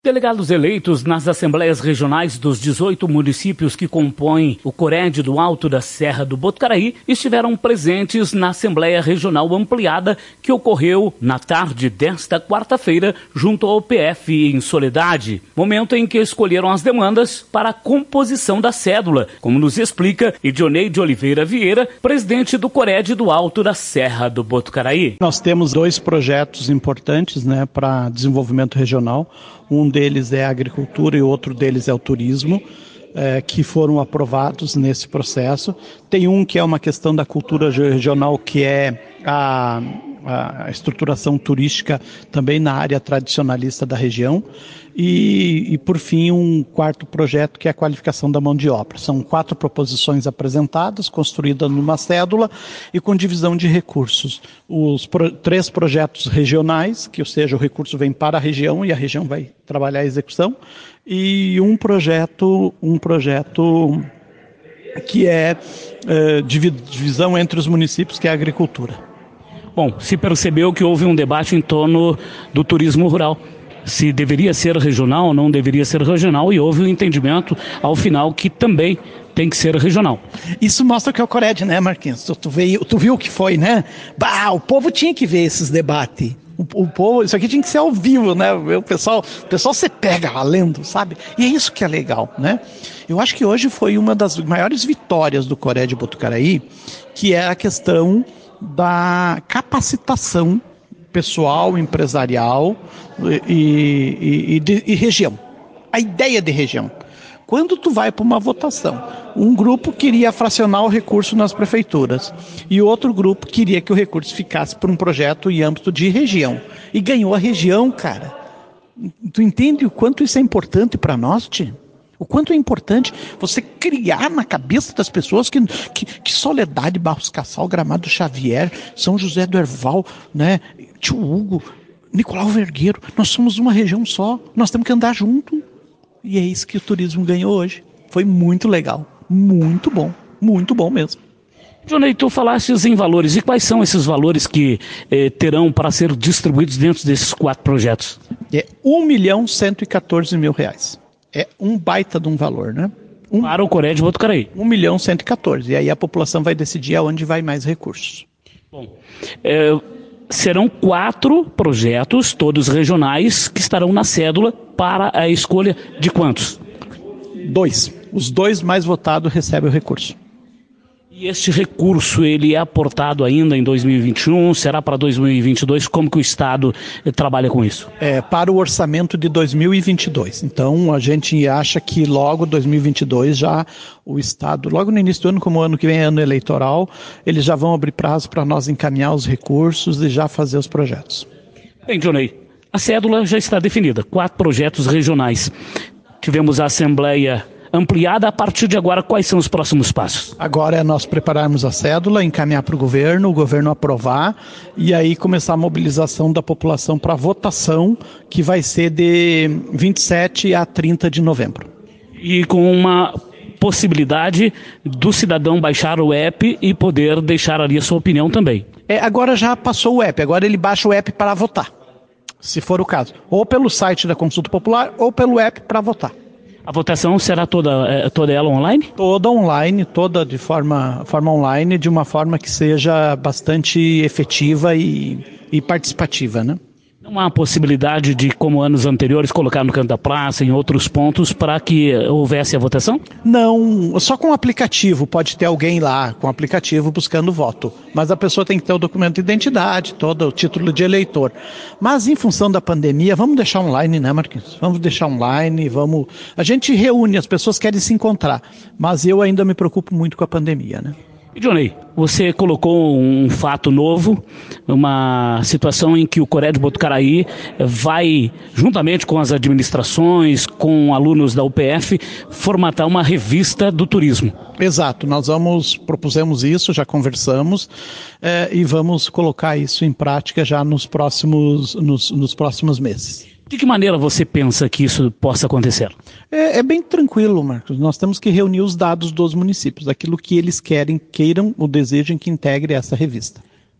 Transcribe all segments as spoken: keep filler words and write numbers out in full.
Delegados eleitos nas assembleias regionais dos dezoito municípios que compõem o Cored do Alto da Serra do Botucaraí estiveram presentes na Assembleia Regional Ampliada que ocorreu na tarde desta quarta-feira junto ao P F em Soledade, momento em que escolheram as demandas para a composição da cédula, como nos explica Idioneide Oliveira Vieira, presidente do Cored do Alto da Serra do Botucaraí. Nós temos dois projetos importantes, né, para desenvolvimento regional. Um deles é a agricultura e outro deles é o turismo, é, que foram aprovados nesse processo. Tem um que é uma questão da cultura regional, que é a, a estruturação turística também na área tradicionalista da região. E, e, por fim, um quarto projeto que é a qualificação da mão de obra. São quatro proposições apresentadas, construídas numa cédula e com divisão de recursos. Os pro, três projetos regionais, que ou seja, o recurso vem para a região e a região vai trabalhar a execução, e um projeto, um projeto que é, é divisão entre os municípios, que é a agricultura. Bom, se percebeu que houve um debate em torno do turismo rural. Se deveria ser regional ou não deveria ser regional, e houve um entendimento ao final que também tem que ser regional. Isso mostra que é o Cored, né, Marquinhos? Tu, tu, veio, tu viu o que foi, né? Bah, o povo tinha que ver esses debates. O, o povo, isso aqui tinha que ser ao vivo, né? O pessoal, o pessoal se pega lá lendo, sabe? E é isso que é legal, né? Eu acho que hoje foi uma das maiores vitórias do Cored Botucaraí, que é a questão da capacitação pessoal, empresarial e, e, e, de, e região. A ideia de região. Quando tu vai para uma votação, um grupo queria fracionar o recurso nas prefeituras e outro grupo queria que o recurso ficasse para um projeto em âmbito de região. E ganhou a região, cara. Tu entende o quanto isso é importante para nós, Ti? O quanto é importante você criar na cabeça das pessoas que, que, que Soledade, Barros Cassal, Gramado Xavier, São José do Herval, né, Tio Hugo, Nicolau Vergueiro, nós somos uma região só, nós temos que andar junto. E é isso que o turismo ganhou hoje. Foi muito legal, muito bom, muito bom mesmo. Johnny, tu falaste em valores, e quais são esses valores que eh, terão para ser distribuídos dentro desses quatro projetos? É um milhão cento e quatorze mil reais. É um baita de um valor, né? Um, para o Cored Botucaraí. um milhão cento e quatorze. E aí a população vai decidir aonde vai mais recursos. Bom, é, serão quatro projetos, todos regionais, que estarão na cédula para a escolha de quantos? Dois. Os dois mais votados recebem o recurso. E este recurso, ele é aportado ainda em dois mil e vinte e um? Será para dois mil e vinte e dois? Como que o Estado eh, trabalha com isso? É para o orçamento de dois mil e vinte e dois. Então, a gente acha que logo dois mil e vinte e dois já o Estado, logo no início do ano, como o ano que vem é ano eleitoral, eles já vão abrir prazo para nós encaminhar os recursos e já fazer os projetos. Bem, Johnny, a cédula já está definida. Quatro projetos regionais. Tivemos a Assembleia ampliada. A partir de agora, quais são os próximos passos? Agora é nós prepararmos a cédula, encaminhar para o governo, o governo aprovar e aí começar a mobilização da população para votação, que vai ser de vinte e sete a trinta de novembro. E com uma possibilidade do cidadão baixar o app e poder deixar ali a sua opinião também. É, agora já passou o app, agora ele baixa o app para votar, se for o caso. Ou pelo site da Consulta Popular ou pelo app para votar. A votação será toda, toda ela online? Toda online, toda de forma, forma online, de uma forma que seja bastante efetiva e, e participativa, né? Não há possibilidade de, como anos anteriores, colocar no canto da praça, em outros pontos, para que houvesse a votação? Não, só com o aplicativo, pode ter alguém lá com o aplicativo buscando voto, mas a pessoa tem que ter o documento de identidade, todo o título de eleitor. Mas em função da pandemia, vamos deixar online, né, Marquinhos? Vamos deixar online, vamos... A gente reúne, as pessoas querem se encontrar, mas eu ainda me preocupo muito com a pandemia, né? E Johnny, você colocou um fato novo, uma situação em que o Cored Botucaraí vai, juntamente com as administrações, com alunos da U P F, formatar uma revista do turismo. Exato, nós vamos, propusemos isso, já conversamos, é, e vamos colocar isso em prática já nos próximos, nos, nos próximos meses. De que maneira você pensa que isso possa acontecer? É, é bem tranquilo, Marcos. Nós temos que reunir os dados dos municípios, aquilo que eles querem, queiram ou desejem que integre essa revista.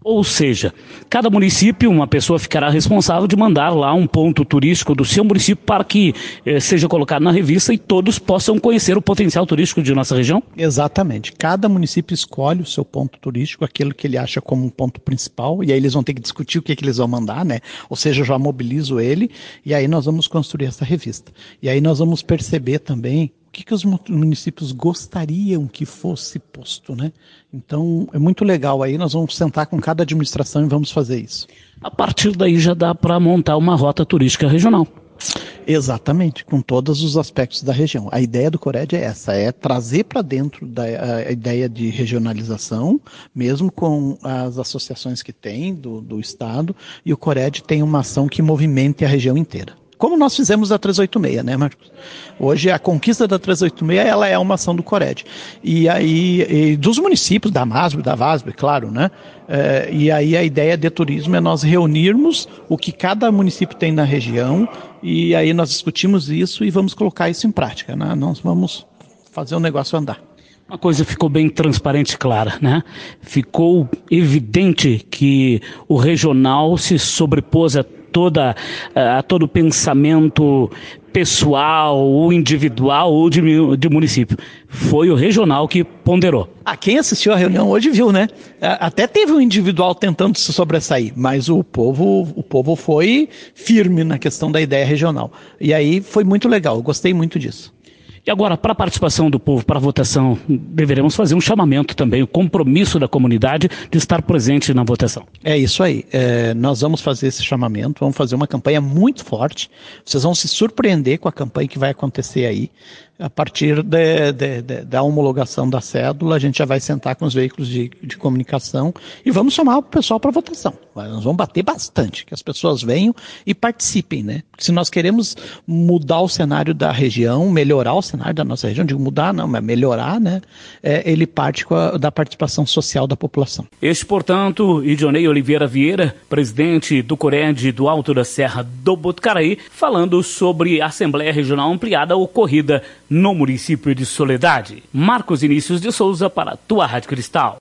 Ou seja, cada município, uma pessoa ficará responsável de mandar lá um ponto turístico do seu município para que eh, seja colocado na revista e todos possam conhecer o potencial turístico de nossa região? Exatamente. Cada município escolhe o seu ponto turístico, aquilo que ele acha como um ponto principal, e aí eles vão ter que discutir o que, que eles vão mandar, né? Ou seja, eu já mobilizo ele, e aí nós vamos construir essa revista. E aí nós vamos perceber também o que, que os municípios gostariam que fosse posto, né? Então, é muito legal aí, nós vamos sentar com cada administração e vamos fazer isso. A partir daí já dá para montar uma rota turística regional. Exatamente, com todos os aspectos da região. A ideia do Cored é essa, é trazer para dentro da a ideia de regionalização, mesmo com as associações que tem do, do Estado, e o Cored tem uma ação que movimente a região inteira. Como nós fizemos a trezentos e oitenta e seis, né, Marcos? Hoje a conquista da trezentos e oitenta e seis, ela é uma ação do Cored. E aí, e dos municípios, da MASB, da VASB, claro, né? É, e aí a ideia de turismo é nós reunirmos o que cada município tem na região, e aí nós discutimos isso e vamos colocar isso em prática, né? Nós vamos fazer o negócio andar. Uma coisa ficou bem transparente e clara, né? Ficou evidente que o regional se sobrepôs a toda a todo pensamento pessoal ou individual ou de, de município. Foi o regional que ponderou. Ah, quem assistiu a reunião hoje viu, né? Até teve um individual tentando se sobressair, mas o povo, o povo foi firme na questão da ideia regional. E aí foi muito legal, eu gostei muito disso. E agora, para a participação do povo, para a votação, deveremos fazer um chamamento também, o compromisso da comunidade de estar presente na votação. É isso aí. É, nós vamos fazer esse chamamento, vamos fazer uma campanha muito forte. Vocês vão se surpreender com a campanha que vai acontecer aí. A partir de, de, de, da homologação da cédula, a gente já vai sentar com os veículos de, de comunicação e vamos chamar o pessoal para votação. Nós vamos bater bastante, que as pessoas venham e participem, né? Porque se nós queremos mudar o cenário da região, melhorar o cenário da nossa região, digo mudar não, mas melhorar, né? É, ele parte com a, da participação social da população. Este, portanto, Idionei Oliveira Vieira, presidente do Cored do Alto da Serra do Botucaraí, falando sobre a Assembleia Regional Ampliada ocorrida no município de Soledade. Marcos Inícios de Souza para a tua Rádio Cristal.